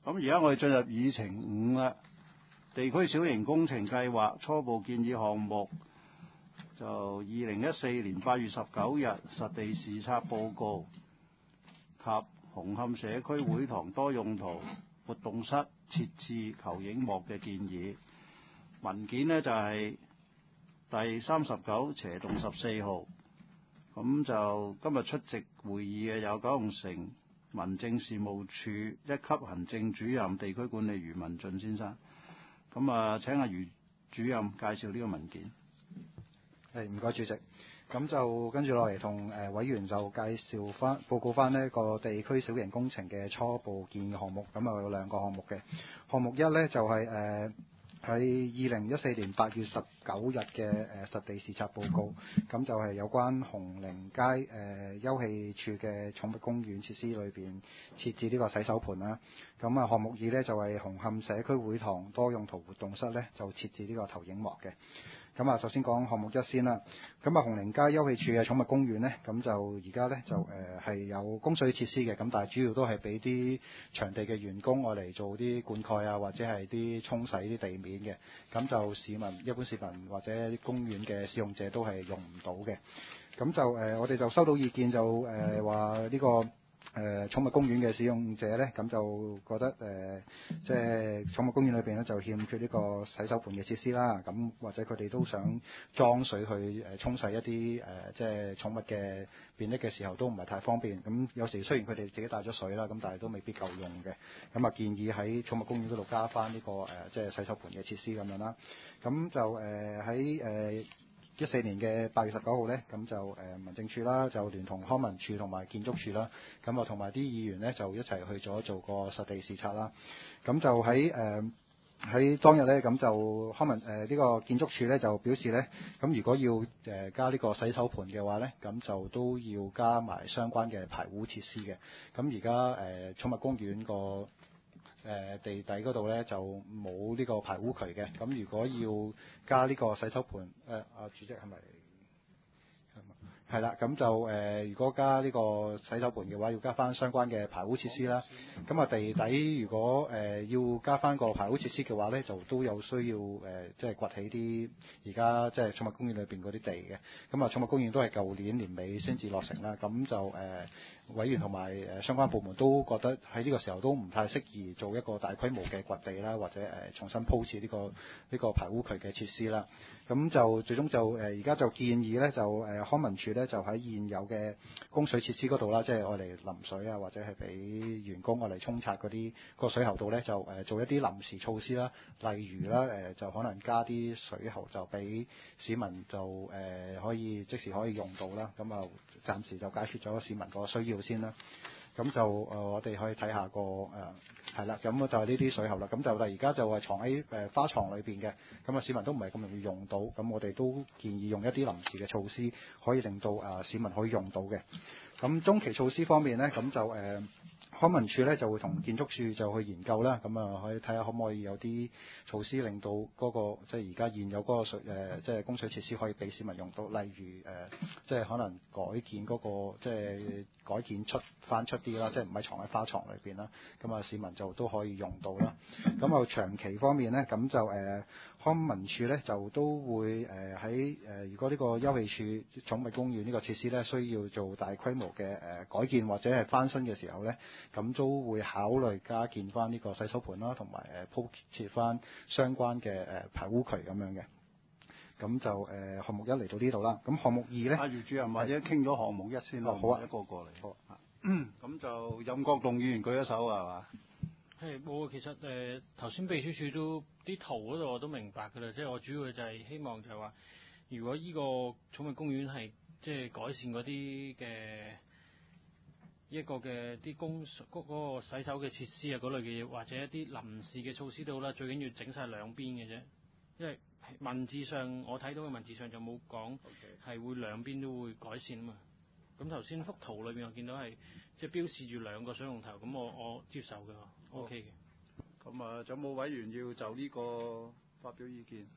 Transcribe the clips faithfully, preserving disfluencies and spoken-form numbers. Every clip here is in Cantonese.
咁而家我哋進入議程五啦，地區小型工程計劃初步建議項目，就二零一四年八月十九日實地視察報告及紅磡社區會堂多用途活動室設置投影幕嘅建議。文件呢就係、是、第三十九斜棟十四號。咁就今日出席會議嘅有九龍城民政事務處一級行政主任地區管理余文俊先生。咁啊，請阿余主任介紹呢個文件。 係，唔該主席。咁就跟住落嚟同誒委員就介紹翻報告翻呢個地區小型工程嘅初步建議項目。咁啊有兩個項目嘅。項目一呢，就係誒喺二零一四年八月十九日嘅誒實地視察報告。咁就係有關鴻齡街誒、呃、休憩處嘅寵物公園設施裏邊設置呢個洗手盆啦。咁啊項目二呢，就係、是、紅磡社區會堂多用途活動室呢，就設置呢個投影幕嘅。咁啊，首先講項目一先啦。咁啊，鴻齡街休憩處嘅寵物公園呢，咁就而家呢，就誒係、呃、有供水設施嘅，咁但係主要都係俾啲場地嘅員工愛嚟做啲灌溉啊，或者係啲沖洗啲地面嘅。咁就市民一般市民或者啲公園嘅使用者都係用唔到嘅。咁就誒、呃，我哋就收到意見就誒話呢個。誒、呃、寵物公園嘅使用者呢，咁就覺得誒、呃，即係寵物公園裏邊呢，就欠缺呢個洗手盆嘅設施啦。咁或者佢哋都想裝水去誒沖洗一啲誒、呃，即係寵物嘅便溺嘅時候都唔係太方便。咁有時雖然佢哋自己帶咗水啦，咁但係都未必夠用嘅。咁啊建議喺寵物公園嗰度加翻呢、這個誒、呃，即係洗手盆嘅設施咁樣啦。咁就誒喺誒。一四年嘅八月十九號呢，咁就誒、呃、民政處啦，就聯同康文署同埋建築署啦，咁啊同埋啲議員呢，就一齊去咗做個實地視察啦。咁就喺誒喺當日呢，咁就康文誒呢、呃這個建築署呢，就表示呢，咁如果要誒、呃、加呢個洗手盆嘅話呢，咁就都要加埋相關嘅排污設施嘅。咁而家誒寵物公園個誒、呃、地底嗰度呢，就冇呢個排污渠嘅，咁如果要加呢個洗手盆，誒、呃、啊主席係咪？係啦，咁就誒、呃，如果加呢個洗手盆嘅話，要加翻相關嘅排污設施啦。咁啊，地底如果誒、呃、要加翻個排污設施嘅話呢，就都有需要誒、呃，即係掘起啲而家即係寵物公園裏邊嗰啲地嘅。咁啊，寵物公園都係舊年年尾先至落成啦。咁就誒、呃，委員同埋誒相關部門都覺得喺呢個時候都唔太適宜做一個大規模嘅掘地啦，或者誒、呃、重新鋪設呢、這個呢、這個排污渠嘅設施啦。咁就最終就誒而家就建議呢，就誒、呃、康文署呢，就喺現有嘅供水設施嗰度啦，即係愛嚟淋水啊，或者係俾員工愛嚟沖刷嗰啲個水喉度呢，就誒、呃、做一啲臨時措施啦，例如啦誒、呃、就可能加啲水喉就俾市民就誒、呃、可以即時可以用到啦。咁啊暫時就解決咗市民個需要先啦。咁就誒、呃、我哋可以睇下個誒係啦，咁、呃、就係呢啲水喉啦。咁就但而家就係藏喺誒、呃、花床裏邊嘅，咁啊市民都唔係咁容易用到。咁我哋都建議用一啲臨時嘅措施，可以令到誒、呃、市民可以用到嘅。咁中期措施方面呢，咁就誒、呃、康文署呢就會同建築署就去研究啦。咁啊可以睇下可唔可以有啲措施令到嗰、那個即係而家現有嗰個水誒、呃、即係供水設施可以俾市民用到，例如誒、呃、即係可能改建嗰、那個即係改建出翻出啲啦，即係唔係藏喺花床裏邊啦。咁啊市民就都可以用到啦。咁啊長期方面呢，咁就誒、呃、康文署呢就都會誒喺誒如果呢個休憩處寵物公園呢個設施呢需要做大規模嘅誒、呃、改建或者係翻新嘅時候呢，咁都會考慮加建翻呢個洗手盆啦，同埋誒鋪設翻相關嘅誒、呃、排污渠咁樣嘅。咁就誒、呃、項目一嚟到呢度啦。咁項目二呢， 阿余主任或者傾咗項目一先啦、 哦，好啊， 一個過嚟。 好啊。 咁就任國棟議員舉咗手係嘛？ 係冇啊，其實誒頭先秘書處都啲圖嗰度我都明白㗎啦，即係我主要就係希望就係話，如果呢個寵物公園係即係改善嗰啲嘅一個嘅啲公嗰嗰個洗手嘅設施啊嗰類嘅嘢，或者一啲臨時嘅措施都好啦，最緊要整晒兩邊嘅啫，因為文字上我睇到嘅文字上就冇講係會兩邊都會改善啊嘛。咁頭先幅圖裏邊我見到係即係標示住兩個水龍頭，咁我我接受嘅 ，OK 嘅。 咁啊，仲有冇委員要就呢個發表意見？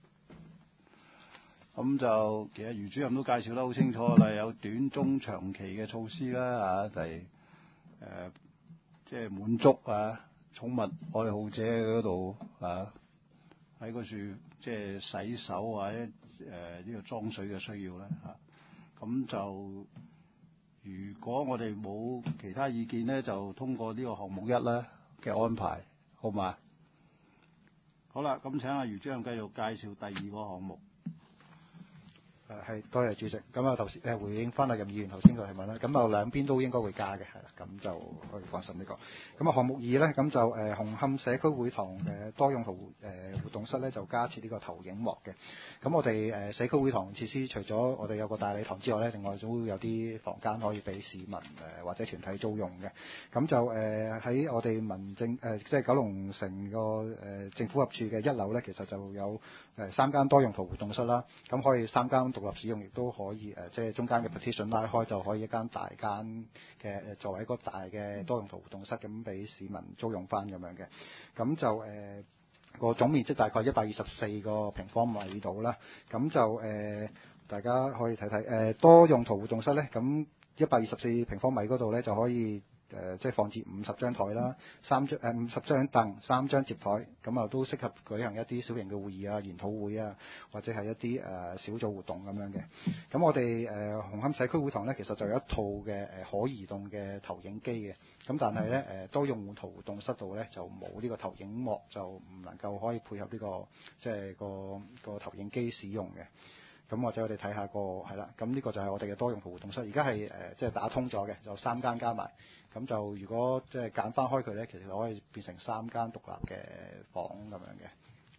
咁就其實余主任都介紹得好清楚啦，有短、中、長期嘅措施啦，嚇、就係，就係誒即係滿足啊寵物愛好者嗰度啊，喺嗰處即係洗手或者誒呢個裝水嘅需要咧嚇。咁、啊、就如果我哋冇其他意見咧，就通過呢個項目一咧嘅安排，好嘛？好啦，咁請阿余章繼續介紹第二個項目。 誒係，多謝主席。咁啊頭先誒回應翻阿任議員頭先個提問啦。咁啊兩邊都應該會加嘅，係啦，咁就可以放心呢、這個。咁啊項目二咧，咁就誒、呃、紅磡社區會堂嘅多用途誒、呃、活動室咧，就加設呢個投影幕嘅。咁我哋誒、呃、社區會堂設施除咗我哋有個大禮堂之外咧，另外都有啲房間可以俾市民誒、呃、或者團體租用嘅。咁就誒喺、呃、我哋民政誒、呃、即係九龍城個誒、呃、政府合署嘅一樓咧，其實就有誒、呃、三間多用途活動室啦。咁可以三間獨立使用，亦都可以誒、呃，即係中間嘅 partition 拉開，就可以一間大間嘅誒，作為一個大嘅多用途活動室咁，俾市民租用翻咁樣嘅。咁就誒個、呃、總面積大概一百二十四個平方米度啦。咁就誒、呃、大家可以睇睇誒多用途活動室咧，咁一百二十四平方米嗰度咧就可以。誒、呃、即係放置五十張台啦，三張誒五十張凳，三張摺台，咁啊都適合舉行一啲小型嘅會議啊、研討會啊，或者係一啲誒、呃、小組活動咁樣嘅。咁我哋誒、呃、紅磡社區會堂咧，其實就有一套嘅誒、呃、可移動嘅投影機嘅。咁但係咧誒多用途活動室度咧就冇呢個投影幕，就唔能夠可以配合呢、這個即係個個投影機使用嘅。咁或者我哋睇下個係啦，咁呢個就係我哋嘅多用途活動室，而家係誒即係打通咗嘅，就三間加埋，咁就如果即係揀翻開佢咧，其實可以變成三間獨立嘅房咁樣嘅。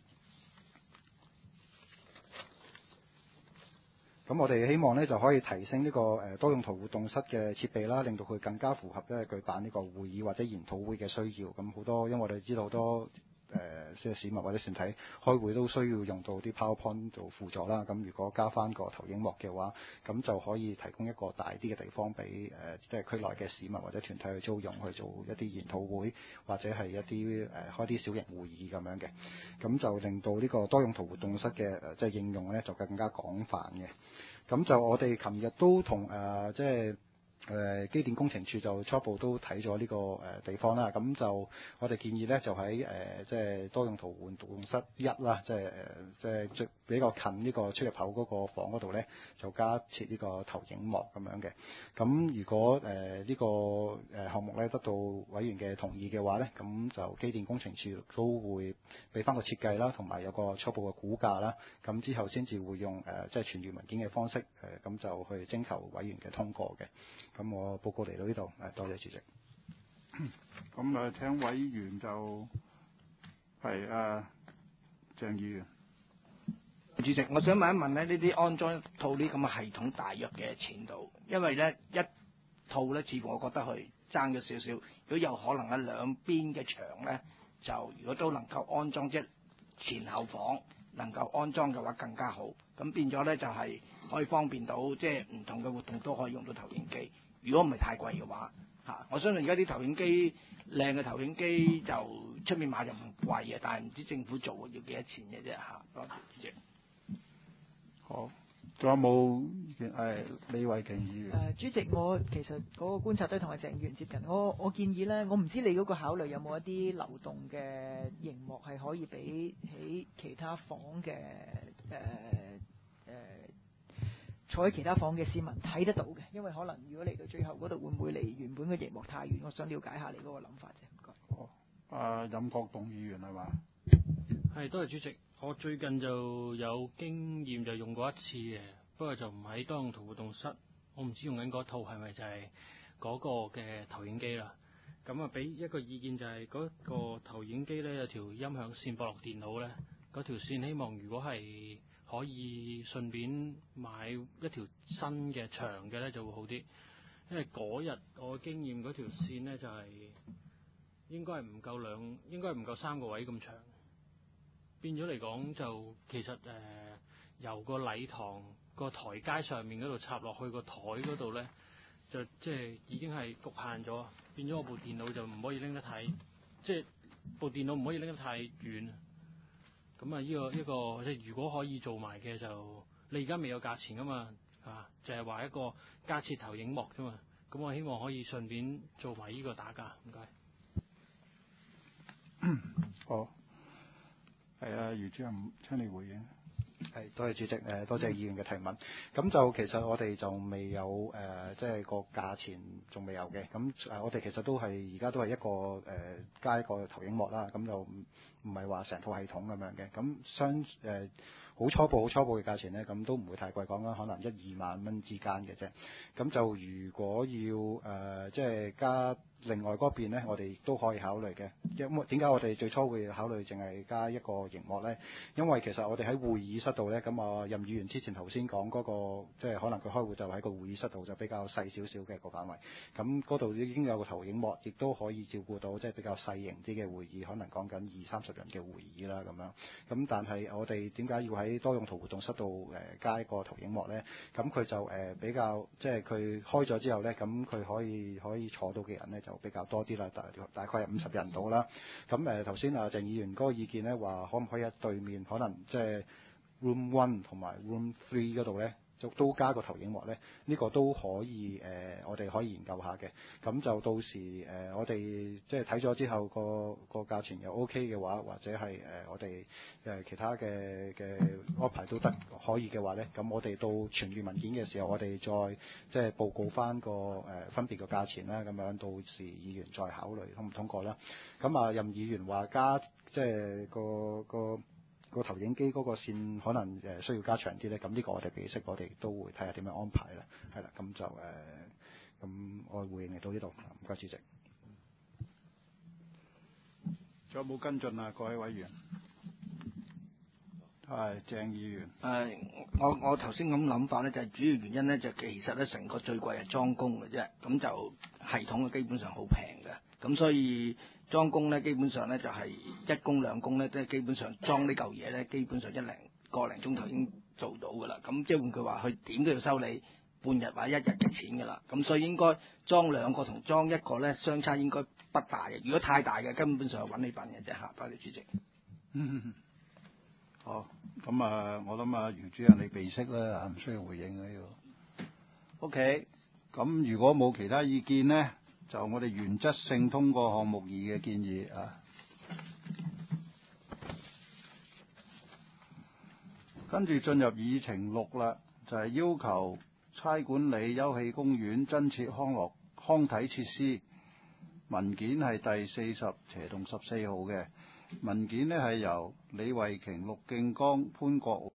咁我哋希望咧就可以提升呢個誒多用途活動室嘅設備啦，令到佢更加符合咧舉辦呢個會議或者研討會嘅需要。咁好多因為我哋知道好多。誒，即係、呃、市民或者團體開會都需要用到啲 PowerPoint 做輔助啦。咁如果加翻個投影幕嘅話，咁就可以提供一個大啲嘅地方俾誒、呃，即係區內嘅市民或者團體去租用去做一啲研討會，或者係一啲誒、呃、開啲小型會議咁樣嘅。咁就令到呢個多用途活動室嘅誒、呃、即係應用咧就更加廣泛嘅。咁就我哋琴日都同誒、呃、即係。誒、呃、機電工程署就初步都睇咗呢個誒、呃、地方啦，咁就我哋建議咧就喺誒、呃、即係多用途活動室一啦，即係誒即係最比較近呢個出入口嗰個房嗰度咧，就加設呢個投影幕咁樣嘅。咁如果誒、呃這個、呢個誒項目咧得到委員嘅同意嘅話咧，咁就機電工程署都會俾翻個設計啦，同埋有個初步嘅估價啦。咁之後先至會用誒、呃、即係傳閱文件嘅方式誒，咁、呃、就去徵求委員嘅通過嘅。咁我報告嚟到呢度，誒多謝主席。 咁誒請委員就係誒鄭議員。 主席，我想問一問咧，呢啲安裝套呢咁嘅系統大約嘅錢度？因為咧一套咧，似乎我覺得佢爭咗少少。如果有可能喺兩邊嘅牆咧，就如果都能夠安裝，即係前後房能夠安裝嘅話更加好。咁變咗咧就係、是、可以方便到即係唔同嘅活動都可以用到投影機。如果唔係太貴嘅話，嚇、啊，我相信而家啲投影機靚嘅投影機就出面買就唔貴嘅，但係唔知政府做要幾多錢嘅啫嚇。多謝主席。 好，仲有冇意見？誒，李慧瓊議員。 誒、呃，主席，我其實嗰個觀察都同阿鄭議員接近。我我建議咧，我唔知你嗰個考慮有冇一啲流動嘅熒幕係可以俾喺其他房嘅誒誒坐喺其他房嘅市民睇得到嘅，因為可能如果嚟到最後嗰度，會唔會離原本嘅熒幕太遠？我想了解下你嗰個諗法啫。唔該。 好，啊，任國棟議員係嘛？ 係，多謝主席。我最近就有經驗，就用過一次嘅，不過就唔喺多用途活動室。我唔知用緊嗰套係咪就係嗰個嘅投影機啦。咁啊，俾一個意見就係嗰個投影機咧有條音響線駁落電腦咧，嗰條線希望如果係可以順便買一條新嘅長嘅咧就會好啲，因為嗰日我經驗嗰條線咧就係、是、應該係唔夠兩，應該係唔夠三個位咁長。變咗嚟講就其實誒、呃、由個禮堂個台階上面嗰度插落去個台嗰度咧，就即係已經係局限咗，變咗我部電腦就唔可以拎得太，即係部電腦唔可以拎得太遠。咁啊，呢個一個即係如果可以做埋嘅就，你而家未有價錢噶嘛，啊，就係話一個加設投影幕啫嘛。咁我希望可以順便做埋呢個打價，唔該。 好，係啊，余主任請你回應。 係，多謝主席，誒多謝議員嘅提問。咁就其實我哋就未有誒、呃，即係個價錢仲未有嘅。咁誒，我哋其實都係而家都係一個誒、呃、加一個投影幕啦。咁就唔唔係話成套系統咁樣嘅。咁相誒好初步好初步嘅價錢呢，咁都唔會太貴，講緊可能一二萬蚊之間嘅啫。咁就如果要誒、呃、即係加另外嗰邊呢，我哋亦都可以考慮嘅。因為點解我哋最初會考慮淨係加一個熒幕呢？因為其實我哋喺會議室度呢，咁啊任議員之前頭先講嗰個，即係可能佢開會就喺個會議室度就比較細少少嘅個範圍。咁嗰度已經有個投影幕，亦都可以照顧到即係比較細型啲嘅會議，可能講緊二三十人嘅會議啦咁樣。咁但係我哋點解要喺多用途活動室度誒加一個投影幕呢？咁佢就誒比較即係佢開咗之後呢，咁佢可以可以坐到嘅人呢，就比較多啲啦，大大概係五十人到啦。咁誒頭先啊鄭議員嗰個意見呢，話可唔可以喺對面可能即係 room one 同埋 room three 嗰度呢，就都加個投影幕呢？呢、呢個都可以誒、呃，我哋可以研究下嘅。咁就到時誒、呃，我哋即係睇咗之後個個價錢又 OK 嘅話，或者係誒、呃、我哋誒、呃、其他嘅嘅安排都得可以嘅話呢，咁我哋到傳閱文件嘅時候，我哋再即係報告翻個誒、呃、分別嘅價錢啦。咁樣到時議員再考慮通唔通過啦。咁啊任議員話加即係個個。個個投影機嗰個線可能誒需要加長啲咧，咁呢個我哋俾息，我哋都會睇下點樣安排啦。係啦，咁就誒，咁、呃、我回應嚟到呢度，唔該主席。 仲有冇跟進啊？各位委員，係鄭議員。 誒、呃，我我頭先咁諗法咧，就係、是、主要原因咧，就其實咧成個最貴係裝工嘅啫，咁就系統嘅基本上好平嘅，咁所以。裝工咧，基本上咧就係一工兩工咧，即係基本上裝呢嚿嘢咧，基本上一零個零鐘頭已經做到㗎啦。咁即係換句話，佢點都要收你半日或者一日嘅錢㗎啦。咁所以應該裝兩個同裝一個咧，相差應該不大嘅。如果太大嘅，根本上係揾你笨嘅啫嚇。多謝主席。 嗯，好，咁啊，我諗啊，余主任你備悉啦，唔需要回應呢個。OK，咁如果冇其他意見呢？就我哋原則性通過項目二嘅建議啊，跟住進入議程六啦，就係、是、要求差管理休憩公園增設康樂康體設施。文件係第四十斜同十四號嘅文件呢，係由李慧瓊、陸敬剛、潘國